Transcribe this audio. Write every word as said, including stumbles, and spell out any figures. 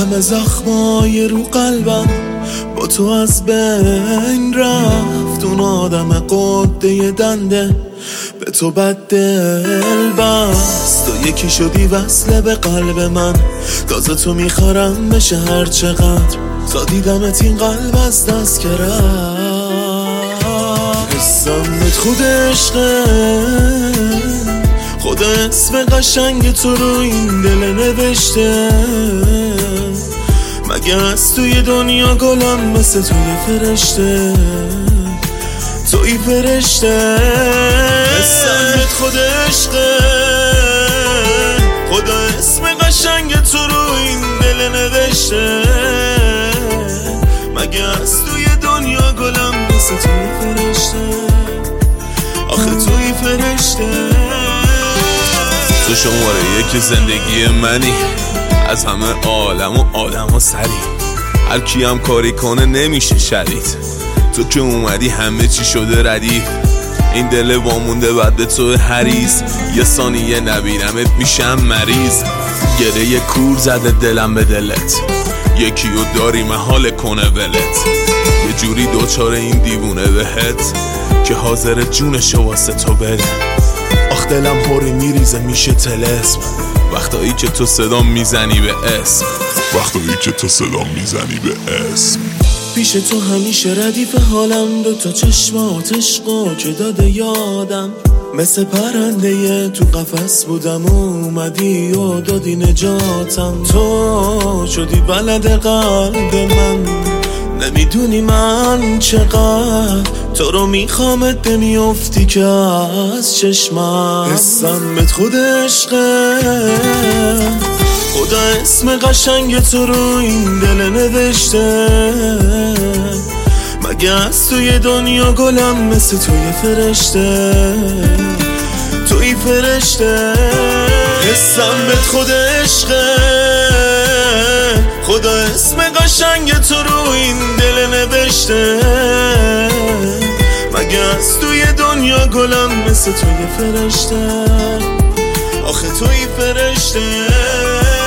همه زخمای رو قلبم با تو از بین رفت. اون آدم قده دنده به تو بد دل بست. تو یکی شدی وصله به قلب من، تازه تو میخوارم بشه هر چقدر. تا دیدمت این قلب از دست که رفت. حسمت خود عشقه، خود اسم قشنگ تو رو این دل نوشته. مگه از توی دنیا گلم مثل توی فرشته، توی فرشته. حسمت خود عشقه، خود اسم قشنگ تو رو این دل نوشته. مگه از توی دنیا گلم مثل توی فرشته، آخه توی فرشته. تو شماره یک زندگی منی، از همه عالم و آدم و سری. هر کی هم کاری کنه نمیشه شدید. تو که اومدی همه چی شده ردیف. این دل وامونده بعد تو حریص. یه ثانیه نبینمت میشم مریض. گره کور زده دلم به دلت، یکی رو داری محال کنه ولت. یه جوری دوچاره این دیوونه بهت که حاضر جونشو واسه تو بده. آخ دلم پری میریزه میشه طلسم وقتایی که تو صدا میزنی به اسم، وقتایی که تو صدا میزنی به اسم. پیش تو همیشه ردیف حالم، دو تا چشم آتشقا که داده یادم. مثل پرنده تو قفس بودم و اومدی و دادی نجاتم. تو شدی بلد قلب من، نمیدونی من چقدر تو رو میخوامت نمیافتی که از چشمم. حسمت خود عشقه، خدا اسم قشنگ تو رو این دل نوشته. مگه از توی دنیا گلم مثل توی فرشته، توی فرشته. حسمت خود عشقه، خدا اسم قشنگ تو رو این دل نوشته. مگه از توی دنیا گلم مثل توی فرشته، آخه توی فرشته.